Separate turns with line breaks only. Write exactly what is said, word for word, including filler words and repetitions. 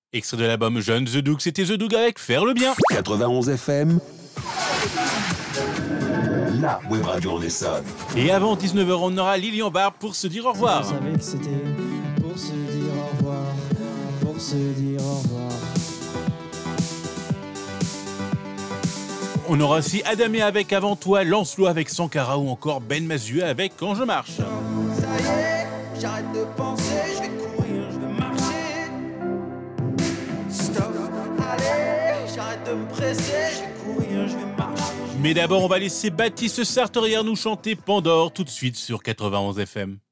Extrait de l'album Jeune The Doug, c'était The Doug avec Faire le bien.
quatre-vingt-onze F M, la web radio en Essonne.
Et avant dix-neuf heures, on aura Lilian Barbe pour se dire au revoir.
Je savais que c'était pour se dire au revoir, pour se dire au revoir.
On aura aussi Adamé avec Avant toi, Lancelot avec Sankara ou encore Ben Mazué avec Quand je marche.
Ça y est, j'arrête de penser, je vais courir, je vais marcher. Stop, allez, j'arrête de me presser, je vais courir, je vais marcher.
Mais d'abord, on va laisser Baptiste Sartorière nous chanter Pandore tout de suite sur quatre-vingt-onze F M.